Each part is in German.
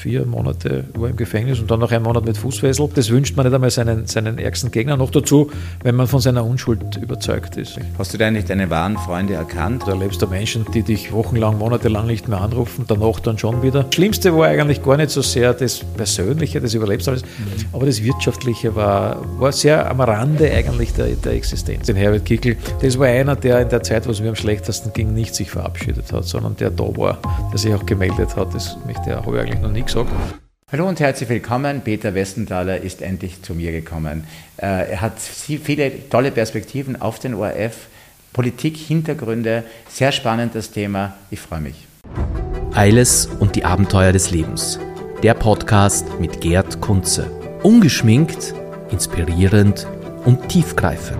4 Monate war im Gefängnis und dann noch 1 Monat mit Fußfessel. Das wünscht man nicht einmal seinen ärgsten Gegner. Noch dazu, wenn man von seiner Unschuld überzeugt ist. Hast du da nicht deine wahren Freunde erkannt? Du erlebst da Menschen, die dich wochenlang, monatelang nicht mehr anrufen, danach dann schon wieder. Das Schlimmste war eigentlich gar nicht so sehr das Persönliche, das überlebst alles, aber das Wirtschaftliche war sehr am Rande eigentlich der Existenz. Den Herbert Kickl, das war einer, der in der Zeit, wo es mir am schlechtesten ging, nicht sich verabschiedet hat, sondern der da war, der sich auch gemeldet hat. Das habe ich eigentlich noch nie gesagt. Hallo und herzlich willkommen. Peter Westenthaler ist endlich zu mir gekommen. Er hat viele tolle Perspektiven auf den ORF, Politik, Hintergründe, sehr spannend das Thema. Ich freue mich. Eiles und die Abenteuer des Lebens. Der Podcast mit Gerd Kunze. Ungeschminkt, inspirierend und tiefgreifend.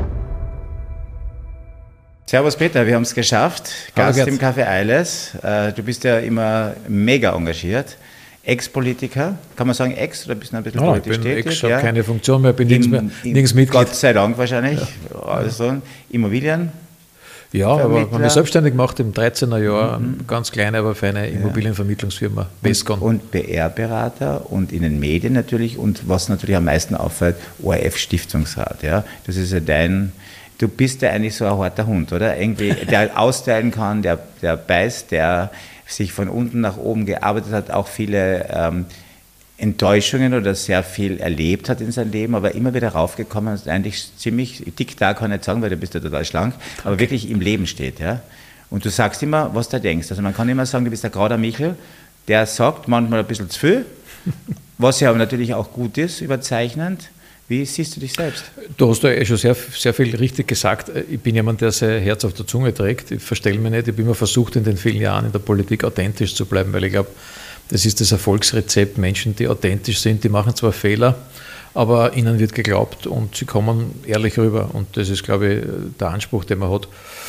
Servus Peter, wir haben es geschafft. Gast im Café Eiles. Du bist ja immer mega engagiert. Ex-Politiker, kann man sagen Ex oder bist du ein bisschen politisch tätig? Ich habe keine Funktion mehr, bin nirgends Mitglied. Gott sei Dank wahrscheinlich. Ja. Also, Immobilien? Ja, aber ich habe mich selbstständig gemacht im 13er Jahr, ganz kleine, aber feine Immobilienvermittlungsfirma, Westcon. Und PR-Berater und in den Medien natürlich und was natürlich am meisten auffällt, ORF-Stiftungsrat. Ja? Das ist ja du bist ja eigentlich so ein harter Hund, oder? Irgendwie, der austeilen kann, der beißt, der sich von unten nach oben gearbeitet hat, auch viele Enttäuschungen oder sehr viel erlebt hat in seinem Leben, aber immer wieder raufgekommen ist, eigentlich ziemlich, dick da kann ich nicht sagen, weil du bist ja total schlank, aber wirklich im Leben steht. Ja? Und du sagst immer, was du denkst. Also man kann immer sagen, du bist der Grauder Michel, der sagt manchmal ein bisschen zu viel, was ja aber natürlich auch gut ist, überzeichnend. Wie siehst du dich selbst? Du hast ja schon sehr, sehr viel richtig gesagt. Ich bin jemand, der sein Herz auf der Zunge trägt. Ich verstelle mich nicht. Ich habe immer versucht, in den vielen Jahren in der Politik authentisch zu bleiben, weil ich glaube, das ist das Erfolgsrezept. Menschen, die authentisch sind, die machen zwar Fehler, aber ihnen wird geglaubt und sie kommen ehrlich rüber. Und das ist, glaube ich, der Anspruch, den man hat.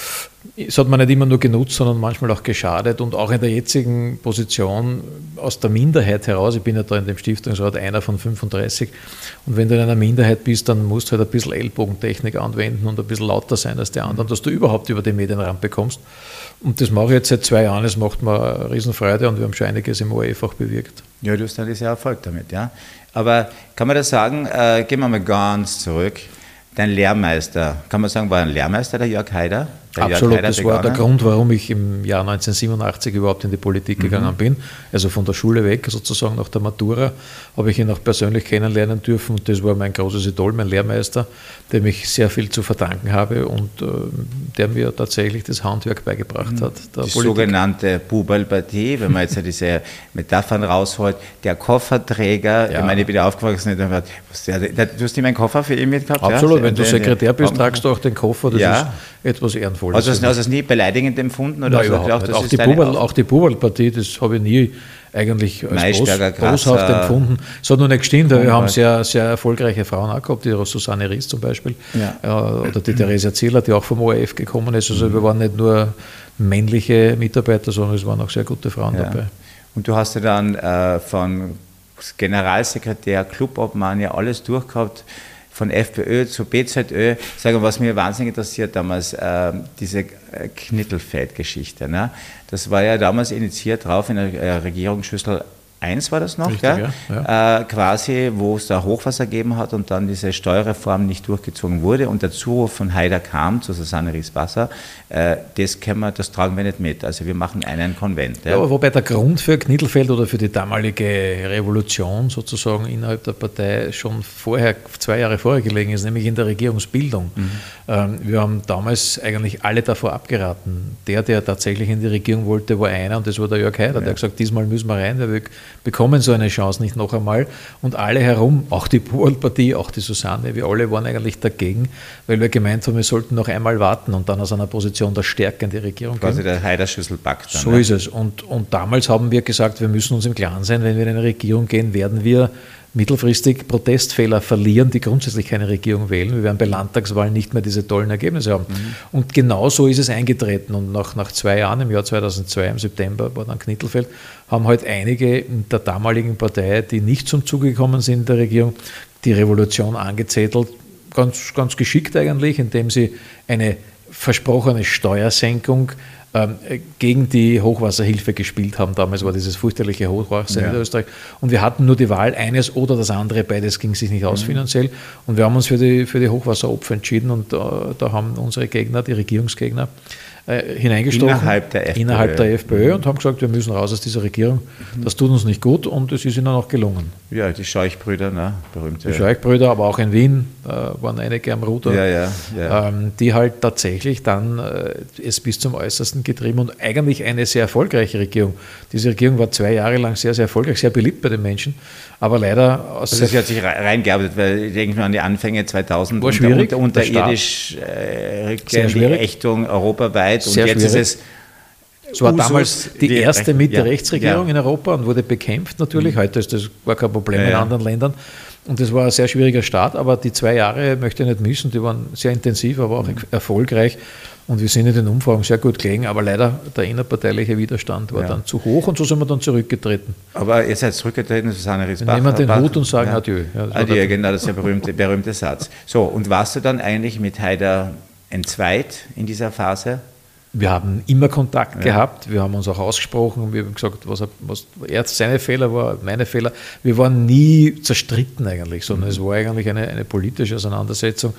Es hat man nicht immer nur genutzt, sondern manchmal auch geschadet und auch in der jetzigen Position aus der Minderheit heraus, ich bin ja da in dem Stiftungsrat einer von 35 und wenn du in einer Minderheit bist, dann musst du halt ein bisschen Ellbogentechnik anwenden und ein bisschen lauter sein als die anderen, dass du überhaupt über den Medienraum bekommst und das mache ich jetzt seit 2 Jahren, es macht mir eine Riesenfreude und wir haben schon einiges im ORF auch bewirkt. Ja, du hast dann sehr Erfolg damit, ja. Aber kann man das sagen, gehen wir mal ganz zurück, dein Lehrmeister, kann man sagen, war ein Lehrmeister der Jörg Haider? Absolut, das war der Grund, warum ich im Jahr 1987 überhaupt in die Politik gegangen bin. Also von der Schule weg, sozusagen nach der Matura, habe ich ihn auch persönlich kennenlernen dürfen und das war mein großes Idol, mein Lehrmeister, dem ich sehr viel zu verdanken habe und der mir tatsächlich das Handwerk beigebracht hat. Die sogenannte Buberlpartie, wenn man jetzt diese Metaphern rausholt, der Kofferträger, ich meine, ich bin aufgewachsen, du hast immer einen Koffer für ihn mitgehabt? Absolut, wenn du Sekretär bist, tragst du auch den Koffer, das ist etwas Ehrenvolles. Also hast du es nie beleidigend empfunden? Oder nein, überhaupt nicht. Auch die Buberlpartie, das habe ich nie eigentlich als boshaft empfunden. Es hat noch nicht gestimmt, aber wir haben sehr, sehr erfolgreiche Frauen auch gehabt, die Susanne Ries zum Beispiel, oder die Theresia Zieler, die auch vom ORF gekommen ist. Also wir waren nicht nur männliche Mitarbeiter, sondern es waren auch sehr gute Frauen dabei. Und du hast ja dann von Generalsekretär, Clubobmann ja alles durchgehabt, von FPÖ zu BZÖ, sagen, was mich wahnsinnig interessiert damals, diese Knittelfeld-Geschichte. Ne? Das war ja damals initiiert drauf in der Regierung Schüssel 1 war das noch, richtig, gell? Ja. Quasi, wo es da Hochwasser gegeben hat und dann diese Steuerreform nicht durchgezogen wurde und der Zuruf von Haider kam zu Susanne Ries-Wasser, das tragen wir nicht mit. Also wir machen einen Konvent. Ja, aber wobei der Grund für Knittelfeld oder für die damalige Revolution sozusagen innerhalb der Partei schon 2 Jahre vorher gelegen ist, nämlich in der Regierungsbildung. Wir haben damals eigentlich alle davor abgeraten. Der tatsächlich in die Regierung wollte, war einer und das war der Jörg Haider, der hat gesagt, diesmal müssen wir rein, wir bekommen so eine Chance nicht noch einmal. Und alle herum, auch die Buberlpartie, auch die Susanne, wir alle waren eigentlich dagegen, weil wir gemeint haben, wir sollten noch einmal warten und dann aus einer Position der Stärke in die Regierung gehen. Quasi der Haider-Schüsselpakt. So ist es. Und damals haben wir gesagt, wir müssen uns im Klaren sein, wenn wir in eine Regierung gehen, werden wir mittelfristig Protestfehler verlieren, die grundsätzlich keine Regierung wählen. Wir werden bei Landtagswahlen nicht mehr diese tollen Ergebnisse haben. Und genau so ist es eingetreten. Und nach 2 Jahren, im Jahr 2002, im September, war dann Knittelfeld, haben halt einige in der damaligen Partei, die nicht zum Zuge gekommen sind in der Regierung, die Revolution angezettelt. Ganz, ganz geschickt eigentlich, indem sie eine versprochene Steuersenkung gegen die Hochwasserhilfe gespielt haben. Damals war dieses fürchterliche Hochwasser in Österreich. Und wir hatten nur die Wahl, eines oder das andere, beides ging sich nicht aus finanziell. Und wir haben uns für die Hochwasseropfer entschieden und da haben unsere Gegner, die Regierungsgegner, hineingestochen. Innerhalb der FPÖ und haben gesagt, wir müssen raus aus dieser Regierung. Das tut uns nicht gut und es ist ihnen auch gelungen. Ja, die Scheuch-Brüder, ne? Berühmte. Die Scheuch-Brüder, aber auch in Wien waren einige am Ruder, die halt tatsächlich dann es bis zum Äußersten getrieben und eigentlich eine sehr erfolgreiche Regierung. Diese Regierung war 2 Jahre lang sehr, sehr erfolgreich, sehr beliebt bei den Menschen, aber leider... Also sie hat sich reingearbeitet, weil ich denke mal an die Anfänge 2000 war schwierig, unterirdisch Rückkehr in die Ächtung europaweit. Sehr und jetzt schwierig. ist es war damals die erste Mitte-Rechts-Regierung in Europa und wurde bekämpft natürlich. Heute ist das gar kein Problem in anderen Ländern. Und das war ein sehr schwieriger Start, aber die 2 Jahre möchte ich nicht missen. Die waren sehr intensiv, aber auch erfolgreich. Und wir sind in den Umfragen sehr gut gelegen, aber leider der innerparteiliche Widerstand war dann zu hoch und so sind wir dann zurückgetreten. Aber ihr seid zurückgetreten, Susanne Riesbach. Nehmen wir den Hut und sagen Adieu. Ja, Adieu, genau, das ist der berühmte Satz. So, und warst du dann eigentlich mit Haider entzweit in dieser Phase? Wir haben immer Kontakt gehabt, wir haben uns auch ausgesprochen, wir haben gesagt, was seine Fehler war, meine Fehler. Wir waren nie zerstritten eigentlich, sondern es war eigentlich eine politische Auseinandersetzung,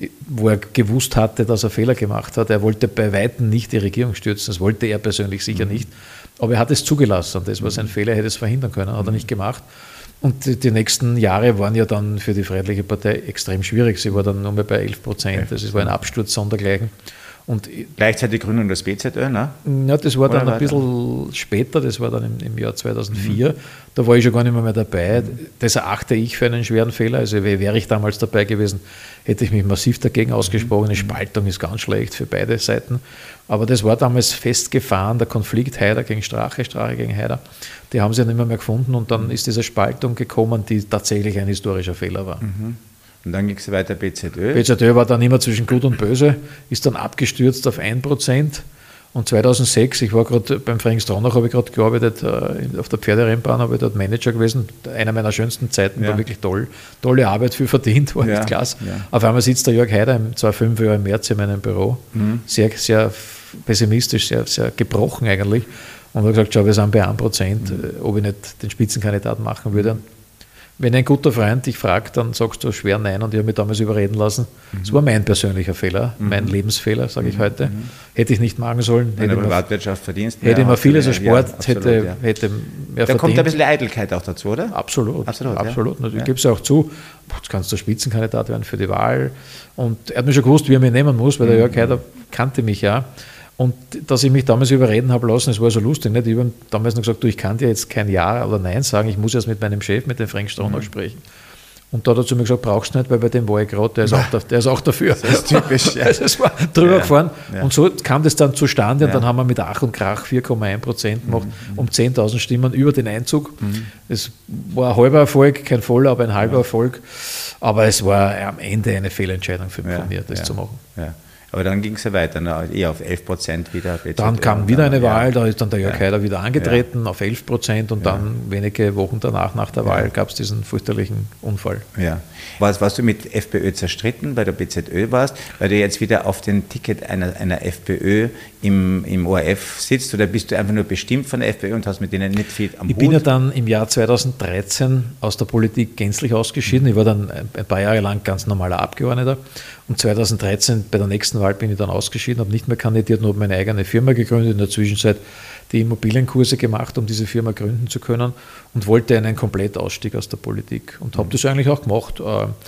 wo er gewusst hatte, dass er Fehler gemacht hat. Er wollte bei Weitem nicht die Regierung stürzen, das wollte er persönlich sicher nicht, aber er hat es zugelassen und das war sein Fehler, er hätte es verhindern können, hat er nicht gemacht. Und die nächsten Jahre waren ja dann für die Freiheitliche Partei extrem schwierig, sie war dann nur mehr bei 11%, das war ein Absturz sondergleichen. Und gleichzeitig Gründung des BZÖ, ne? Ja, das war dann ein bisschen später, das war dann im Jahr 2004. Da war ich schon gar nicht mehr dabei. Das erachte ich für einen schweren Fehler. Also wäre ich damals dabei gewesen, hätte ich mich massiv dagegen ausgesprochen. Eine Spaltung ist ganz schlecht für beide Seiten. Aber das war damals festgefahren, der Konflikt Haider gegen Strache, Strache gegen Haider. Die haben sie ja nicht mehr gefunden und dann ist diese Spaltung gekommen, die tatsächlich ein historischer Fehler war. Und dann ging es weiter BZÖ. BZÖ war dann immer zwischen Gut und Böse, ist dann abgestürzt auf 1%. Und 2006, ich war gerade beim Fränkstronach, habe ich gerade gearbeitet, auf der Pferderennbahn, habe ich dort Manager gewesen. Einer meiner schönsten Zeiten, war wirklich toll. Tolle Arbeit, viel verdient, war echt klasse. Auf einmal sitzt der Jörg Haider im 5 Jahre im März in meinem Büro, sehr, sehr pessimistisch, sehr, sehr gebrochen eigentlich. Und habe gesagt, schau, wir sind bei 1%, ob ich nicht den Spitzenkandidaten machen würde. Wenn ein guter Freund dich fragt, dann sagst du schwer Nein und ich habe mich damals überreden lassen. Das war mein persönlicher Fehler, mein Lebensfehler, sage ich heute. Hätte ich nicht machen sollen. In der Privatwirtschaft verdienst hätte immer vieles Sport, hätte mehr verdient. Da kommt ein bisschen Eitelkeit auch dazu, oder? Absolut. Natürlich gebe es auch zu. Jetzt kannst du Spitzenkandidat werden für die Wahl. Und er hat mir schon gewusst, wie er mich nehmen muss, weil der Jörg Haider kannte mich ja. Und dass ich mich damals überreden habe lassen, es war so lustig, nicht? Ich habe damals noch gesagt, ich kann dir jetzt kein Ja oder Nein sagen, ich muss erst mit meinem Chef, mit dem Frank Stronach sprechen. Und da hat er zu mir gesagt, brauchst du nicht, weil bei dem war ich gerade, der ist auch dafür. Das ist typisch. Ja. Also es war drüber gefahren. Ja. Und so kam das dann zustande und dann haben wir mit Ach und Krach 4,1% gemacht, um 10.000 Stimmen über den Einzug. Es war ein halber Erfolg, kein voller, aber ein halber Erfolg. Aber es war am Ende eine Fehlentscheidung von mir, das zu machen. Ja. Aber dann ging es ja weiter, eher auf 11% wieder. Dann kam wieder eine Wahl, da ist dann der Jörg Haider wieder angetreten auf 11% und dann wenige Wochen danach, nach der Wahl, gab es diesen fürchterlichen Unfall. Ja. Warst du mit FPÖ zerstritten, bei der BZÖ warst, weil du jetzt wieder auf dem Ticket einer FPÖ im ORF sitzt oder bist du einfach nur bestimmt von der FPÖ und hast mit denen nicht viel am Hut? Ich bin ja dann im Jahr 2013 aus der Politik gänzlich ausgeschieden. Ich war dann ein paar Jahre lang ganz normaler Abgeordneter und 2013 bei der nächsten Wahl bin ich dann ausgeschieden, habe nicht mehr kandidiert und habe meine eigene Firma gegründet, in der Zwischenzeit die Immobilienkurse gemacht, um diese Firma gründen zu können und wollte einen Komplettausstieg aus der Politik und habe das eigentlich auch gemacht.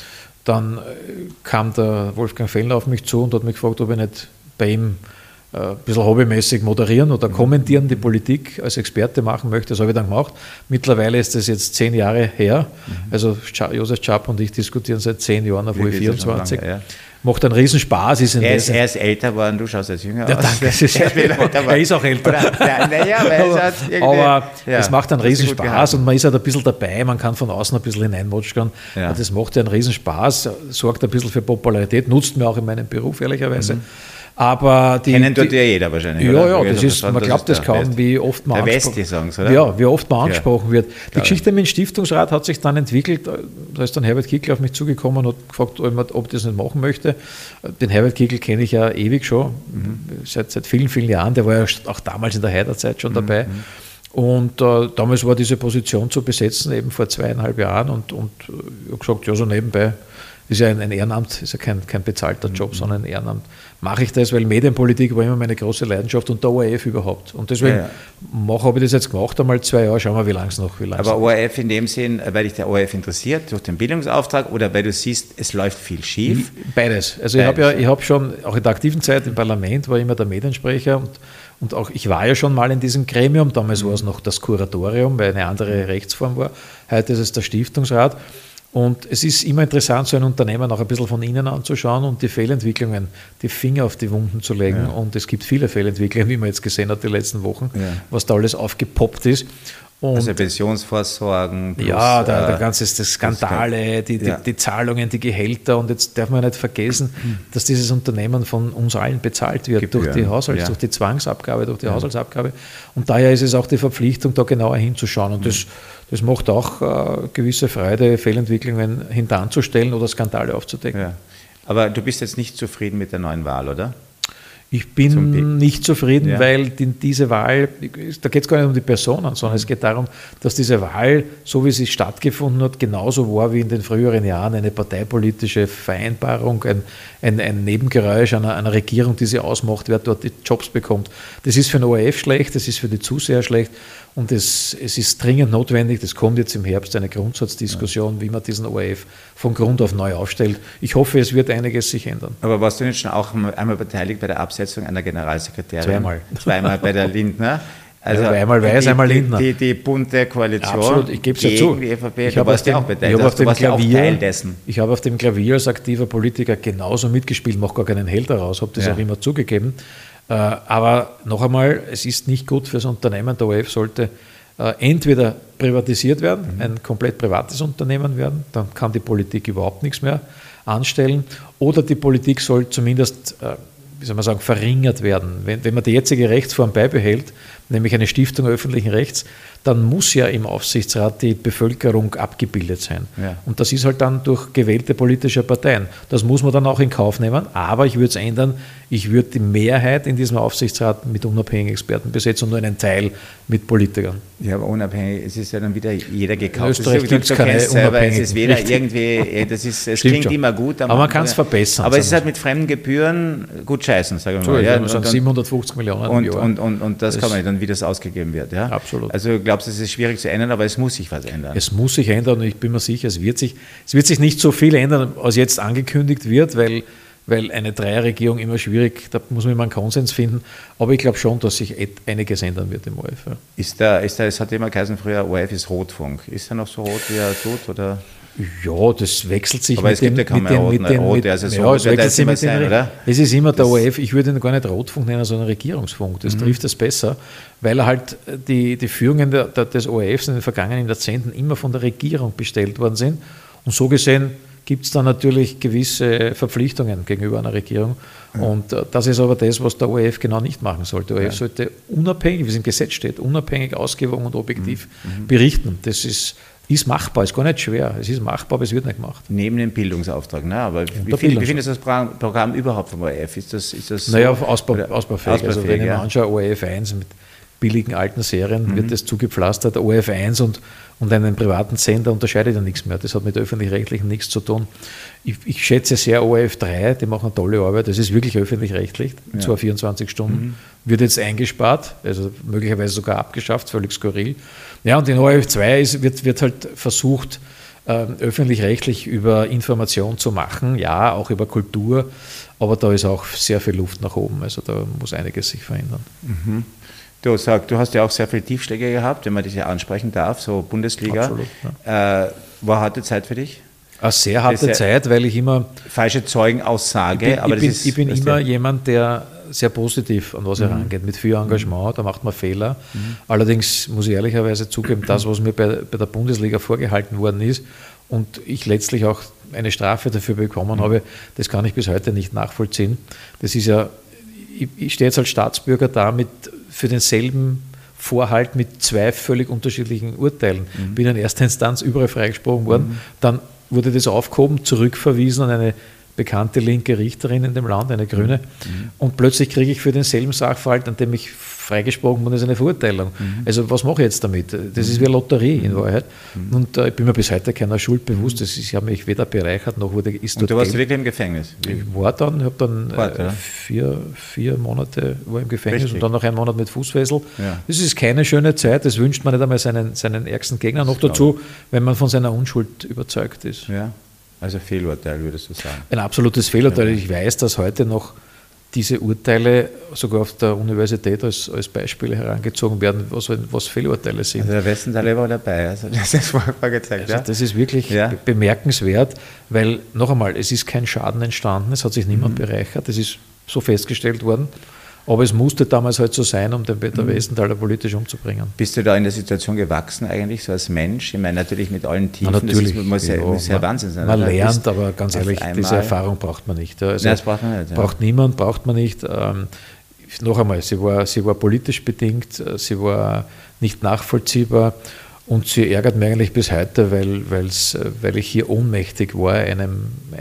Dann kam der Wolfgang Fellner auf mich zu und hat mich gefragt, ob ich nicht bei ihm ein bisschen hobbymäßig moderieren oder kommentieren, die Politik als Experte machen möchte. Das habe ich dann gemacht. Mittlerweile ist das jetzt 10 Jahre her. Also Josef Czap und ich diskutieren seit 10 Jahren auf UE24. Macht einen Riesenspaß. Er ist älter geworden, du schaust jetzt jünger aus. Danke, er ist auch älter. Aber es macht einen Riesenspaß und man ist halt ein bisschen dabei, man kann von außen ein bisschen hineinmutschern. Ja. Das macht ja einen Riesenspaß, sorgt ein bisschen für Popularität, nutzt mir auch in meinem Beruf, ehrlicherweise. Aber kennen dort ja jeder wahrscheinlich. Ja, das ist, man glaubt das kaum, wie oft man angesprochen wird. Die Geschichte mit dem Stiftungsrat hat sich dann entwickelt, da ist dann Herbert Kickl auf mich zugekommen und hat gefragt, ob ich das nicht machen möchte. Den Herbert Kickl kenne ich ja ewig schon, seit vielen, vielen Jahren, der war ja auch damals in der Haider-Zeit schon dabei. Und damals war diese Position zu besetzen, eben vor 2,5 Jahren und ich habe gesagt, ja, so nebenbei, ist ja ein Ehrenamt, ist ja kein bezahlter Job, sondern ein Ehrenamt. Mache ich das, weil Medienpolitik war immer meine große Leidenschaft und der ORF überhaupt. Und deswegen habe ich das jetzt gemacht, einmal 2 Jahre, schauen wir, wie lange es noch. Aber ORF in dem Sinn, weil dich der ORF interessiert, durch den Bildungsauftrag oder weil du siehst, es läuft viel schief? Beides. Also ich habe schon, auch in der aktiven Zeit im Parlament, war immer der Mediensprecher und auch ich war ja schon mal in diesem Gremium, damals war es noch das Kuratorium, weil eine andere Rechtsform war. Heute ist es der Stiftungsrat. Und es ist immer interessant, so ein Unternehmen auch ein bisschen von innen anzuschauen und die Fehlentwicklungen, die Finger auf die Wunden zu legen. Ja. Und es gibt viele Fehlentwicklungen, wie man jetzt gesehen hat die letzten Wochen, was da alles aufgepoppt ist. Und also Pensionsvorsorgen. Plus, ja, der ganze Skandale, die Zahlungen, die Gehälter. Und jetzt darf man nicht vergessen, dass dieses Unternehmen von uns allen bezahlt wird durch die durch die Zwangsabgabe, durch die Haushaltsabgabe. Und daher ist es auch die Verpflichtung, da genauer hinzuschauen. Und das macht auch gewisse Freude, Fehlentwicklungen hintanzustellen oder Skandale aufzudecken. Ja. Aber du bist jetzt nicht zufrieden mit der neuen Wahl, oder? Ich bin nicht zufrieden, weil diese Wahl, da geht es gar nicht um die Personen, sondern es geht darum, dass diese Wahl, so wie sie stattgefunden hat, genauso war wie in den früheren Jahren eine parteipolitische Vereinbarung, ein Nebengeräusch einer Regierung, die sie ausmacht, wer dort die Jobs bekommt. Das ist für den ORF schlecht, das ist für die Zuseher schlecht und es ist dringend notwendig, das kommt jetzt im Herbst, eine Grundsatzdiskussion, wie man diesen ORF von Grund auf neu aufstellt. Ich hoffe, es wird einiges sich ändern. Aber warst du nicht schon auch einmal beteiligt bei der Absetzung einer Generalsekretärin? Zweimal bei der Lindner? Also einmal Weiß, einmal Lindner. Die bunte Koalition. Absolut, ich gebe es ja zu. Die ÖVP, du warst ja auch beteiligt. Du warst ja auch Teil dessen. Ich habe auf dem Klavier als aktiver Politiker genauso mitgespielt, mache gar keinen Hehl daraus, habe das auch immer zugegeben. Aber noch einmal, es ist nicht gut für das Unternehmen. Der ORF sollte entweder privatisiert werden, ein komplett privates Unternehmen werden, dann kann die Politik überhaupt nichts mehr anstellen, oder die Politik soll zumindest, verringert werden. Wenn man die jetzige Rechtsform beibehält, nämlich eine Stiftung öffentlichen Rechts, dann muss ja im Aufsichtsrat die Bevölkerung abgebildet sein. Ja. Und das ist halt dann durch gewählte politische Parteien. Das muss man dann auch in Kauf nehmen, aber ich würde es ändern. Ich würde die Mehrheit in diesem Aufsichtsrat mit unabhängigen Experten besetzen und nur einen Teil mit Politikern. Ja, aber unabhängig, es ist ja dann wieder jeder gekauft. In Österreich gibt es keine unabhängigen. Es ist weder irgendwie, es klingt schon immer gut. Aber man kann es verbessern. Aber es ist halt mit fremden Gebühren gut scheißen, sagen wir mal. Ja, das sind 750 Millionen im Jahr. Und das kann man dann, wie das ausgegeben wird. Ja? Absolut. Also du glaubst, es ist schwierig zu ändern, aber es muss sich was ändern. Es muss sich ändern und ich bin mir sicher, es wird sich nicht so viel ändern, als jetzt angekündigt wird, weil eine Dreierregierung immer schwierig, da muss man immer einen Konsens finden, aber ich glaube schon, dass sich einiges ändern wird im ORF. Ja. Es hat immer geheißen früher, ORF ist Rotfunk. Ist er noch so rot, wie er tut? Oder? Ja, das wechselt sich aber es gibt ja kaum mehr Rot, es wechselt sich mit den, oder? Es ist immer der ORF, ich würde ihn gar nicht Rotfunk nennen, sondern Regierungsfunk, das trifft es besser, weil halt die Führungen des ORFs in den vergangenen Jahrzehnten immer von der Regierung bestellt worden sind und so gesehen gibt es da natürlich gewisse Verpflichtungen gegenüber einer Regierung. Ja. Und das ist aber das, was der ORF genau nicht machen sollte. Der ORF sollte unabhängig, wie es im Gesetz steht, unabhängig, ausgewogen und objektiv berichten. Das ist machbar, ist gar nicht schwer. Es ist machbar, aber es wird nicht gemacht. Neben dem Bildungsauftrag, ne? Aber wie findest du das Programm überhaupt vom ORF? Ist das so? Naja, ausbaufähig. Also wenn ich mir anschaue, ORF 1 mit billigen alten Serien wird das zugepflastert. ORF 1 und einen privaten Sender unterscheidet ja nichts mehr. Das hat mit öffentlich-rechtlichen nichts zu tun. Ich schätze sehr ORF 3, die machen eine tolle Arbeit. Das ist wirklich öffentlich-rechtlich, und zwar 24 Stunden. Wird jetzt eingespart, also möglicherweise sogar abgeschafft, völlig skurril. Ja, und in ORF 2 wird halt versucht, öffentlich-rechtlich über Information zu machen, ja, auch über Kultur, aber da ist auch sehr viel Luft nach oben. Also da muss einiges sich verändern. Du hast ja auch sehr viele Tiefschläge gehabt, wenn man das ja ansprechen darf, so Bundesliga. Absolut, ja. War harte Zeit für dich? Eine sehr harte Zeit, weil ich immer... Falsche Zeugenaussage. Ich bin immer jemand, der sehr positiv an was herangeht, mit viel Engagement, da macht man Fehler. Allerdings muss ich ehrlicherweise zugeben, das, was mir bei der Bundesliga vorgehalten worden ist und ich letztlich auch eine Strafe dafür bekommen habe, das kann ich bis heute nicht nachvollziehen. Das ist ja ich stehe jetzt als Staatsbürger da für denselben Vorhalt mit 2 völlig unterschiedlichen Urteilen. Bin in erster Instanz überall freigesprochen worden, dann wurde das aufgehoben, zurückverwiesen an eine bekannte linke Richterin in dem Land, eine Grüne, und plötzlich kriege ich für denselben Sachverhalt, an dem ich freigesprochen wurde, eine Verurteilung. Also was mache ich jetzt damit? Das ist wie eine Lotterie in Wahrheit. Und ich bin mir bis heute keiner Schuld bewusst. Ich habe mich weder bereichert, noch ist dort. Und du warst wirklich im Gefängnis? Ich habe dann 4 Monate war im Gefängnis. Richtig. Und dann noch 1 Monat mit Fußfessel. Ja. Das ist keine schöne Zeit, das wünscht man nicht einmal seinen ärgsten Gegner. Noch dazu, wenn man von seiner Unschuld überzeugt ist. Ja. Also Fehlurteil, würdest du sagen? Ein absolutes Fehlurteil. Ja. Ich weiß, dass heute noch diese Urteile sogar auf der Universität als Beispiele herangezogen werden, was Fehlurteile sind. Also der Westenthaler war dabei, also das ist vorher gezeigt. Also das ist wirklich bemerkenswert, weil, noch einmal, es ist kein Schaden entstanden, es hat sich niemand bereichert, es ist so festgestellt worden. Aber es musste damals halt so sein, um den Peter Westenthaler politisch umzubringen. Bist du da in der Situation gewachsen eigentlich, so als Mensch? Ich meine, natürlich mit allen Tiefen, natürlich, das muss ja Wahnsinn sein. Man lernt, aber ganz ehrlich, diese Erfahrung braucht man nicht. Also nein, das braucht man nicht. Ja. Braucht niemand, braucht man nicht. Noch einmal, sie war politisch bedingt, sie war nicht nachvollziehbar. Und sie ärgert mich eigentlich bis heute, weil ich hier ohnmächtig war einer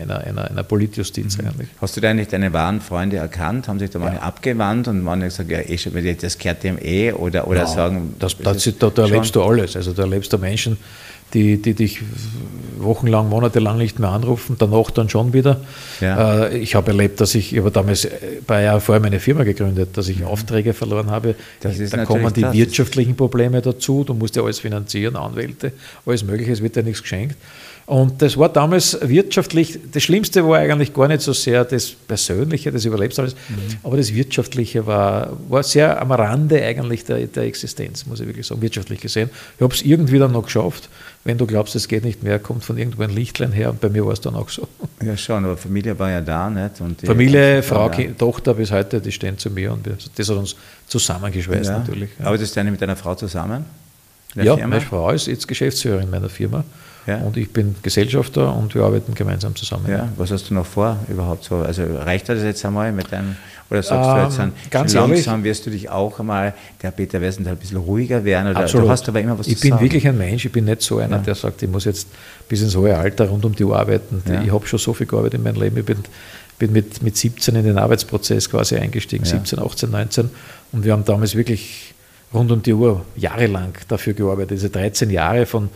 Politjustiz eigentlich. Hast du da nicht deine wahren Freunde erkannt? Haben sich da manche abgewandt und manche gesagt, ja, das gehört dem oder sagen... Da erlebst du alles. Also da erlebst du Menschen, die dich wochenlang, monatelang nicht mehr anrufen, danach dann schon wieder. Ja. Ich habe erlebt, ich habe damals ein paar Jahre vorher meine Firma gegründet, dass ich Aufträge verloren habe. Da kommen die wirtschaftlichen Probleme dazu, du musst ja alles finanzieren, Anwälte, alles Mögliche, es wird ja nichts geschenkt. Und das war damals wirtschaftlich, das Schlimmste war eigentlich gar nicht so sehr das Persönliche, das überlebst alles, aber das Wirtschaftliche war sehr am Rande eigentlich der Existenz, muss ich wirklich sagen, wirtschaftlich gesehen. Ich habe es irgendwie dann noch geschafft. Wenn du glaubst, es geht nicht mehr, kommt von irgendwo ein Lichtlein her, und bei mir war es dann auch so. Ja schon, aber Familie war ja da, nicht? Und Familie, Frau, Tochter bis heute, die stehen zu mir, und das hat uns zusammengeschweißt natürlich. Ja. Arbeitest du mit deiner Frau zusammen? Meine Frau ist jetzt Geschäftsführerin meiner Firma. Ja. Und ich bin Gesellschafter und wir arbeiten gemeinsam zusammen. Ja. Was hast du noch vor überhaupt so? Also reicht das jetzt einmal mit deinem, oder sagst du jetzt ganz langsam wirst du dich auch einmal, der Peter Westenthaler, ein bisschen ruhiger werden? Oder absolut. Du hast aber immer was zu sagen. Ich bin wirklich ein Mensch, ich bin nicht so einer, der sagt, ich muss jetzt bis ins hohe Alter rund um die Uhr arbeiten. Ja. Ich habe schon so viel gearbeitet in meinem Leben. Ich bin mit 17 in den Arbeitsprozess quasi eingestiegen, 17, 18, 19. Und wir haben damals wirklich rund um die Uhr jahrelang dafür gearbeitet. Diese 13 Jahre von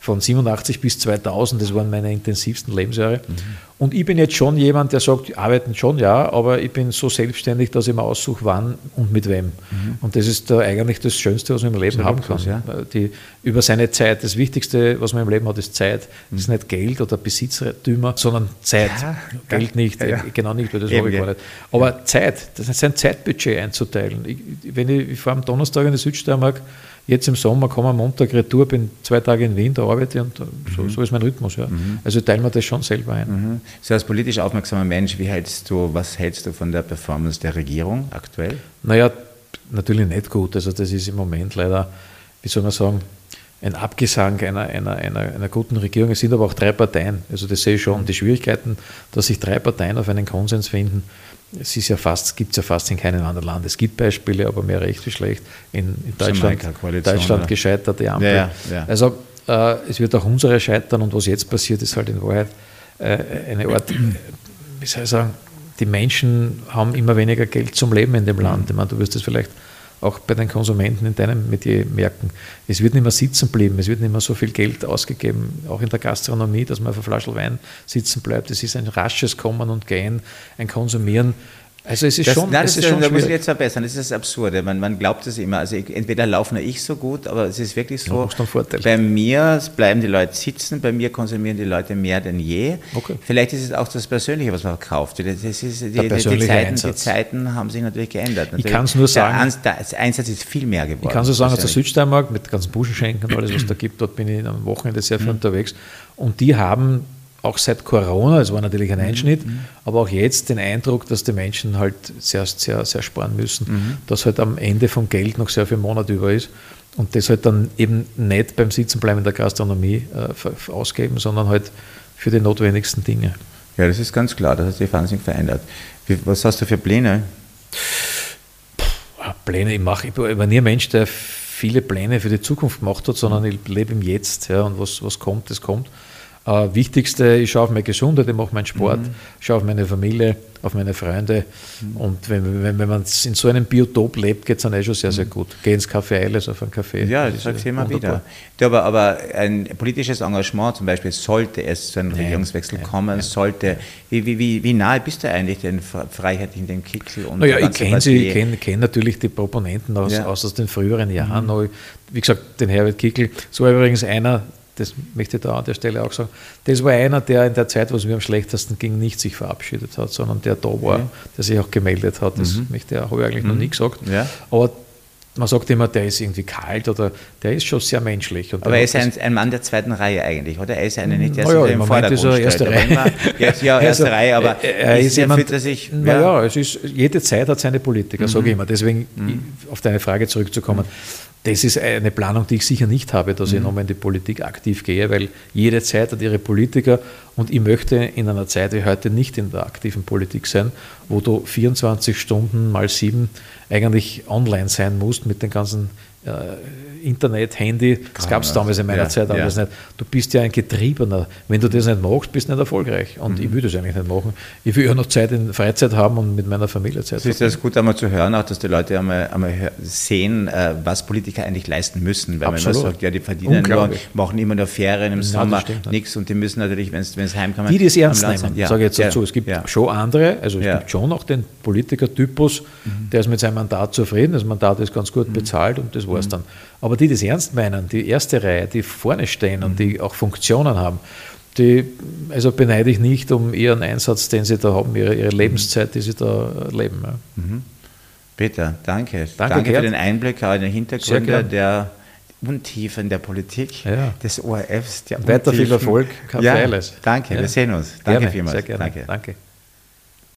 87 bis 2000, das waren meine intensivsten Lebensjahre. Und ich bin jetzt schon jemand, der sagt, arbeiten schon, ja, aber ich bin so selbstständig, dass ich mir aussuche, wann und mit wem. Und das ist eigentlich das Schönste, was man im Leben haben kann. Ja. Über seine Zeit. Das Wichtigste, was man im Leben hat, ist Zeit. Das ist nicht Geld oder Besitztümer, sondern Zeit. Ja, Geld nicht, genau nicht, weil das habe ich gar nicht. Aber Zeit, das ist ein Zeitbudget einzuteilen. Ich fahre am Donnerstag in die Südsteiermark, jetzt im Sommer komme am Montag retour, bin 2 Tage in Wien, da arbeite ich, und so ist mein Rhythmus. Ja. Also teilen wir das schon selber ein. So als politisch aufmerksamer Mensch, was hältst du von der Performance der Regierung aktuell? Naja, natürlich nicht gut. Also das ist im Moment leider, wie soll man sagen, ein Abgesang einer guten Regierung. Es sind aber auch 3 Parteien. Also das sehe ich schon. Die Schwierigkeiten, dass sich 3 Parteien auf einen Konsens finden, gibt es ja fast in keinem anderen Land. Es gibt Beispiele, aber mehr recht wie schlecht. In Deutschland gescheitert, die Ampel. Ja. Also es wird auch unsere scheitern, und was jetzt passiert, ist halt in Wahrheit eine Art, wie soll ich sagen, die Menschen haben immer weniger Geld zum Leben in dem Land. Ich meine, du wirst das vielleicht auch bei den Konsumenten in deinem Metier merken. Es wird nicht mehr sitzen bleiben, es wird nicht mehr so viel Geld ausgegeben, auch in der Gastronomie, dass man auf einer Flasche Wein sitzen bleibt. Es ist ein rasches Kommen und Gehen, ein Konsumieren. Also es ist schon da muss ich jetzt verbessern, das ist das Absurde. Man glaubt es immer, also entweder laufe ich so gut, aber es ist wirklich so, bei mir bleiben die Leute sitzen, bei mir konsumieren die Leute mehr denn je. Okay. Vielleicht ist es auch das Persönliche, was man kauft. Die Zeiten haben sich natürlich geändert. Ich kann es nur sagen, der Einsatz ist viel mehr geworden. Ich kann so sagen, aus der Südsteiermark, mit ganzen Buschenschenken und alles, was da gibt, dort bin ich am Wochenende sehr viel unterwegs, und die haben auch seit Corona, es war natürlich ein Einschnitt, aber auch jetzt den Eindruck, dass die Menschen halt sehr, sehr, sehr sparen müssen, dass halt am Ende vom Geld noch sehr viel Monat über ist, und das halt dann eben nicht beim Sitzenbleiben in der Gastronomie ausgeben, sondern halt für die notwendigsten Dinge. Ja, das ist ganz klar, das hat sich wahnsinnig verändert. Was hast du für Pläne? Pläne, ich war nie ein Mensch, der viele Pläne für die Zukunft gemacht hat, sondern ich lebe im Jetzt, ja, und was kommt, das kommt. Wichtigste, ich schaue auf meine Gesundheit, ich mache meinen Sport, schaue auf meine Familie, auf meine Freunde. Und wenn man in so einem Biotop lebt, geht es dann schon sehr, sehr gut. Geh ins Café Eiles auf einen Café. Ja, das sage ich immer wieder. Aber ein politisches Engagement zum Beispiel, sollte es zu einem Regierungswechsel kommen, sollte, wie nahe bist du eigentlich den Freiheitlichen, den Kickl? Und naja, ich kenne natürlich die Proponenten aus den früheren Jahren. Noch. Wie gesagt, den Herbert Kickl, so war übrigens einer, das möchte ich da an der Stelle auch sagen, das war einer, der in der Zeit, wo es mir am schlechtesten ging, nicht sich verabschiedet hat, sondern der da war, der sich auch gemeldet hat. Das habe ich eigentlich noch nie gesagt. Ja. Aber man sagt immer, der ist irgendwie kalt oder der ist schon sehr menschlich. Und aber er ist ein Mann der zweiten Reihe eigentlich, oder? Er ist einer nicht, der sich im Vordergrund stellt. Erste Reihe. Ja, erste Reihe, aber es ist, jede Zeit hat seine Politiker, sage ich immer. Deswegen, auf deine Frage zurückzukommen, das ist eine Planung, die ich sicher nicht habe, dass ich nochmal in die Politik aktiv gehe, weil jede Zeit hat ihre Politiker und ich möchte in einer Zeit wie heute nicht in der aktiven Politik sein, wo du 24 Stunden mal 7 eigentlich online sein musst mit den ganzen Internet, Handy, das gab es damals in meiner Zeit alles nicht. Du bist ja ein Getriebener. Wenn du das nicht machst, bist du nicht erfolgreich. Und ich will das eigentlich nicht machen. Ich will ja noch Zeit in Freizeit haben und mit meiner Familie Zeit haben. Es ist das gut, einmal zu hören, auch dass die Leute einmal sehen, was Politiker eigentlich leisten müssen. Weil man sagt, ja, die verdienen nur, machen immer nur Ferien im Sommer, nichts und die müssen natürlich, wenn es heimkommen... Die es ernst nehmen, sage ich jetzt dazu. Es gibt schon andere, also es gibt schon auch den Politikertypus, der ist mit seinem Mandat zufrieden, das Mandat ist ganz gut bezahlt und das war's dann. Aber die das ernst meinen, die erste Reihe, die vorne stehen und die auch Funktionen haben, die also beneide ich nicht um ihren Einsatz, den sie da haben, ihre Lebenszeit, die sie da leben. Ja. Peter, danke. Danke für den Einblick in den Hintergründe der Untiefen der Politik, des ORFs. Weiter viel Erfolg, Café Eiles. Danke, wir sehen uns. Danke vielmals. Sehr gerne. Danke.